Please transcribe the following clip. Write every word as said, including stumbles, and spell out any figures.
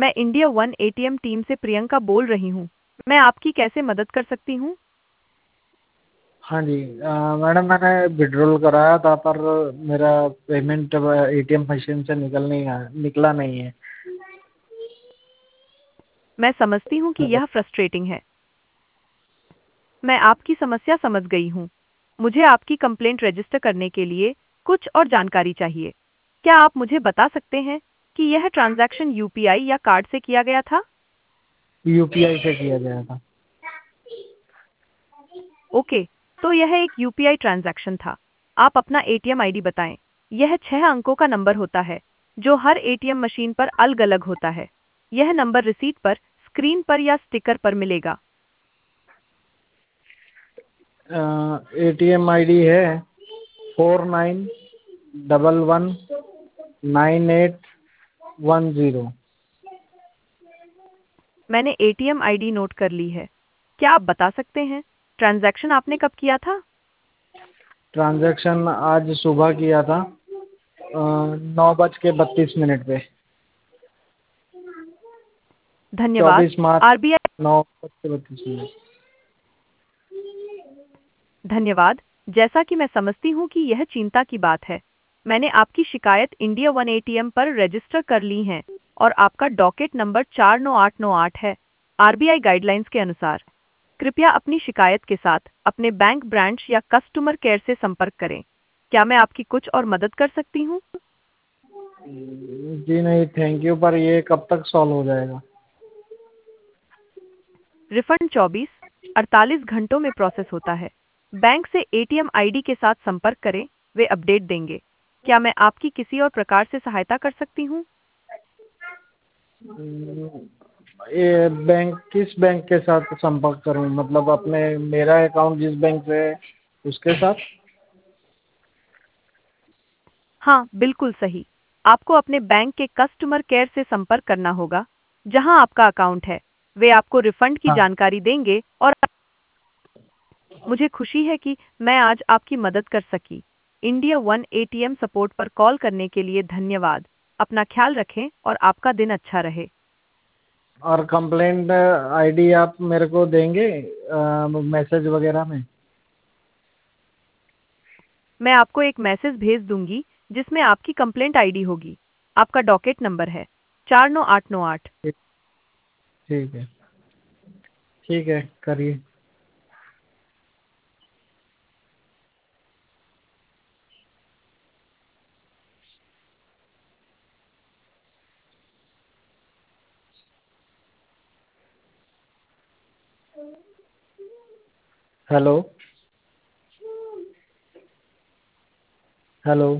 मैं India one ATM team से प्रियंका बोल रही हूँ। मैं आपकी कैसे मदद कर सकती हूँ? हाँ जी, अ, मैडम मैंने विड्रॉल कराया था पर मेरा पेमेंट एटीएम मशीन से निकल नहीं आया निकला नहीं है। मैं समझती हूँ कि यह फ्रस्ट्रेटिंग है। मैं आपकी समस्या समझ गई हूँ। मुझे आपकी कंप्लेंट रजिस्टर करने के लिए कुछ और जानकारी चाहिए। क्या आप मुझे बता सकते हैं कि यह ट्रांजैक्शन यूपीआई या कार्ड से किया गया था? यूपीआई से किया गया था। ओके, तो यह एक यूपीआई ट्रांजैक्शन था। आप अपना एटीएम आईडी बताएं। यह छह अंकों का नंबर होता है, जो हर एटीएम मशीन पर अलग-अलग होता है। यह नंबर रिसीट पर, स्क्रीन पर या स्टिकर पर मिलेगा। एटीएम आईडी है four nine double one nine eight one zero. मैंने एटीएम आईडी नोट कर ली है। क्या आप बता सकते हैं ट्रांजैक्शन आपने कब किया था? ट्रांजैक्शन आज सुबह किया था, नौ बज के बत्तीस मिनट पे। धन्यवाद। चौबीस मार्च आरबीआई नौ बज के बत्तीस मिनट। धन्यवाद। जैसा कि मैं समझती हूँ कि यह चिंता की बात है। मैंने आपकी शिकायत इंडिया वन एटीएम पर रजिस्टर कर ली है और आपका डॉकेट नंबर चार नौ आठ नौ आठ है। आरबीआई गाइडलाइंस के अनुसार कृपया अपनी शिकायत के साथ अपने बैंक ब्रांच या कस्टमर केयर से संपर्क करें। क्या मैं आपकी कुछ और मदद कर सकती हूँ? जी नहीं, थैंक यू, पर ये कब तक सॉल्व हो जाएगा? रिफंड चौबीस अड़तालीस घंटों में प्रोसेस होता है। बैंक से एटीएम आईडी के साथ संपर्क करें, वे अपडेट देंगे। क्या मैं आपकी किसी और प्रकार से सहायता कर सकती हूँ? ये बैंक किस बैंक के साथ संपर्क करूं, मतलब अपने मेरा अकाउंट जिस बैंक से है उसके साथ? हाँ, बिल्कुल सही। आपको अपने बैंक के कस्टमर केयर से संपर्क करना होगा, जहां आपका अकाउंट है। वे आपको रिफंड की हाँ। जानकारी देंगे और मुझे खुशी है कि मैं आज आपकी मदद कर सकी। इंडिया वन एटीएम सपोर्ट पर कॉल करने के लिए धन्यवाद। अपना ख्याल रखें और आपका दिन अच्छा रहे। और कंप्लेंट आईडी आप मेरे को देंगे मैसेज वगैरह में? मैं आपको एक मैसेज भेज दूंगी जिसमें आपकी कंप्लेंट आईडी होगी। आपका डॉकेट नंबर है चार नौ आठ नौ आठ। ठीक ठीक है। ठीक है, करिए। Hello hello.